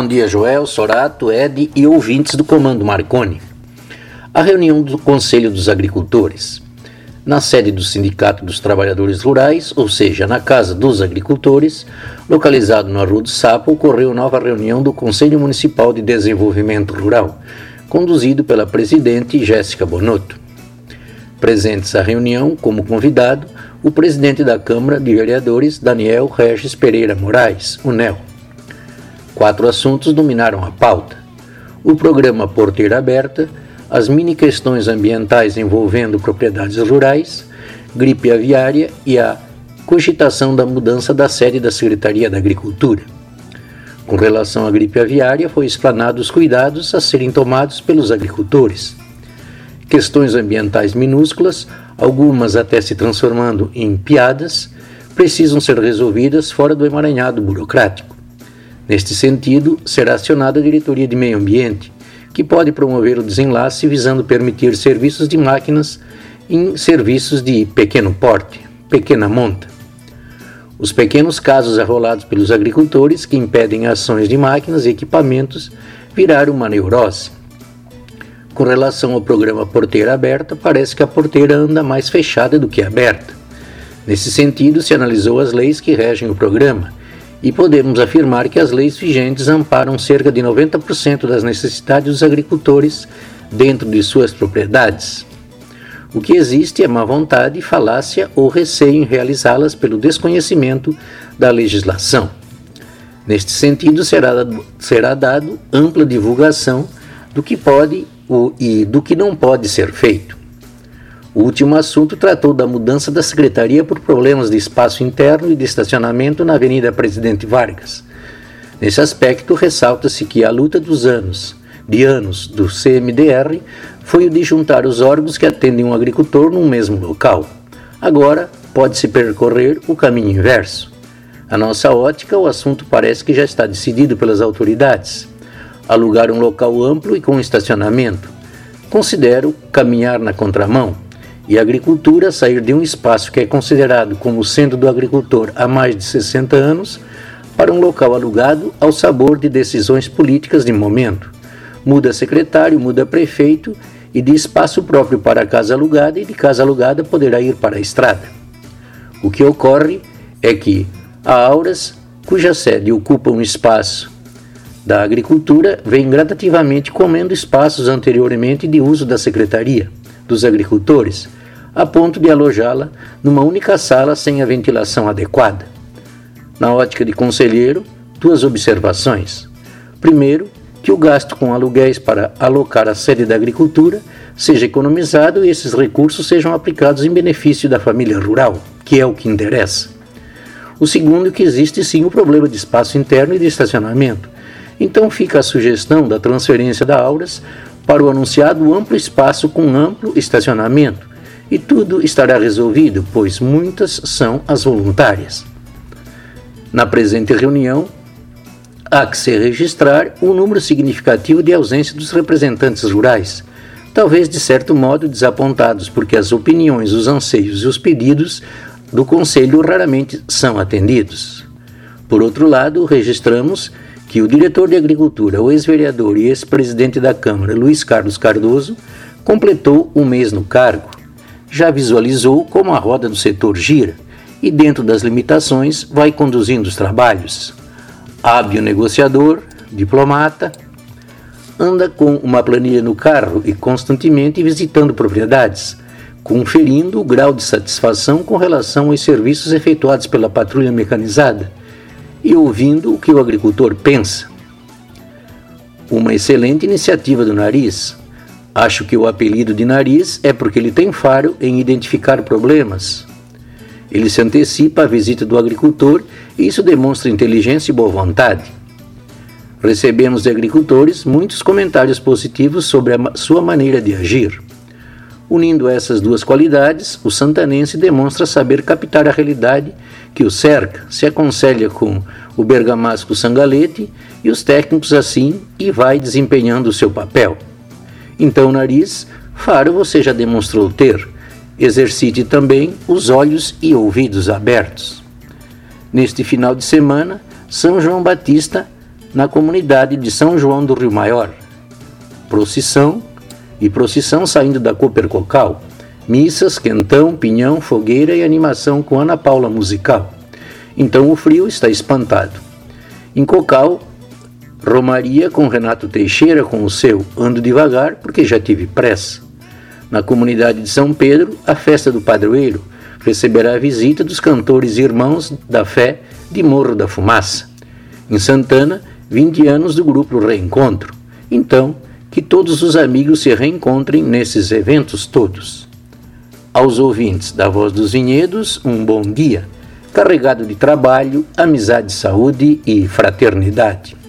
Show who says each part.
Speaker 1: Bom dia, Joel, Sorato, Ed e ouvintes do Comando Marconi. A reunião do Conselho dos Agricultores. Na sede do Sindicato dos Trabalhadores Rurais, ou seja, na Casa dos Agricultores, localizado na Rua do Sapo, ocorreu nova reunião do Conselho Municipal de Desenvolvimento Rural, conduzido pela presidente Jéssica Bonotto. Presentes à reunião, como convidado, o presidente da Câmara de Vereadores, Daniel Regis Pereira Moraes, o NEL. 4 assuntos dominaram a pauta: o programa Porteira Aberta, as mini-questões ambientais envolvendo propriedades rurais, gripe aviária e a cogitação da mudança da sede da Secretaria da Agricultura. Com relação à gripe aviária, foi explanado os cuidados a serem tomados pelos agricultores. Questões ambientais minúsculas, algumas até se transformando em piadas, precisam ser resolvidas fora do emaranhado burocrático. Neste sentido, será acionada a Diretoria de Meio Ambiente, que pode promover o desenlace visando permitir serviços de máquinas em serviços de pequeno porte, pequena monta. Os pequenos casos arrolados pelos agricultores que impedem ações de máquinas e equipamentos viraram uma neurose. Com relação ao programa Porteira Aberta, parece que a porteira anda mais fechada do que aberta. Nesse sentido, se analisou as leis que regem o programa, e podemos afirmar que as leis vigentes amparam cerca de 90% das necessidades dos agricultores dentro de suas propriedades. O que existe é má vontade, falácia ou receio em realizá-las pelo desconhecimento da legislação. Neste sentido, será dado ampla divulgação do que pode e do que não pode ser feito. O último assunto tratou da mudança da Secretaria por problemas de espaço interno e de estacionamento na Avenida Presidente Vargas. Nesse aspecto, ressalta-se que a luta de anos do CMDR foi o de juntar os órgãos que atendem um agricultor num mesmo local. Agora, pode-se percorrer o caminho inverso. A nossa ótica, o assunto parece que já está decidido pelas autoridades. Alugar um local amplo e com estacionamento. Considero caminhar na contramão. E a agricultura sair de um espaço que é considerado como sendo do agricultor há mais de 60 anos para um local alugado ao sabor de decisões políticas de momento. Muda secretário, muda prefeito e de espaço próprio para a casa alugada e de casa alugada poderá ir para a estrada. O que ocorre é que a Auras, cuja sede ocupa um espaço da agricultura, vem gradativamente comendo espaços anteriormente de uso da secretaria dos agricultores, a ponto de alojá-la numa única sala sem a ventilação adequada. Na ótica de conselheiro, 2 observações. Primeiro, que o gasto com aluguéis para alocar a sede da agricultura seja economizado e esses recursos sejam aplicados em benefício da família rural, que é o que interessa. O segundo, que existe sim o problema de espaço interno e de estacionamento. Então fica a sugestão da transferência da Auras para o anunciado amplo espaço com amplo estacionamento, e tudo estará resolvido, pois muitas são as voluntárias. Na presente reunião, há que se registrar um número significativo de ausência dos representantes rurais, talvez de certo modo desapontados, porque as opiniões, os anseios e os pedidos do Conselho raramente são atendidos. Por outro lado, registramos que o diretor de Agricultura, o ex-vereador e ex-presidente da Câmara, Luiz Carlos Cardoso, completou um mês no cargo. Já visualizou como a roda do setor gira e, dentro das limitações, vai conduzindo os trabalhos. Hábil negociador, diplomata, anda com uma planilha no carro e constantemente visitando propriedades, conferindo o grau de satisfação com relação aos serviços efetuados pela patrulha mecanizada e ouvindo o que o agricultor pensa. Uma excelente iniciativa do Nariz. Acho que o apelido de Nariz é porque ele tem faro em identificar problemas. Ele se antecipa à visita do agricultor e isso demonstra inteligência e boa vontade. Recebemos de agricultores muitos comentários positivos sobre a sua maneira de agir. Unindo essas 2 qualidades, o santanense demonstra saber captar a realidade que o cerca, se aconselha com o bergamasco Sangalete e os técnicos assim e vai desempenhando o seu papel. Então, Nariz, faro você já demonstrou ter. Exercite também os olhos e ouvidos abertos. Neste final de semana, São João Batista na comunidade de São João do Rio Maior. Procissão saindo da Copercocal, missas, quentão, pinhão, fogueira e animação com Ana Paula Musical. Então o frio está espantado. Em Cocal, romaria com Renato Teixeira com o seu Ando Devagar, porque já tive pressa. Na comunidade de São Pedro, a festa do padroeiro receberá a visita dos cantores Irmãos da Fé de Morro da Fumaça. Em Santana, 20 anos do grupo Reencontro. Então, que todos os amigos se reencontrem nesses eventos todos. Aos ouvintes da Voz dos Vinhedos, um bom dia, carregado de trabalho, amizade, saúde e fraternidade.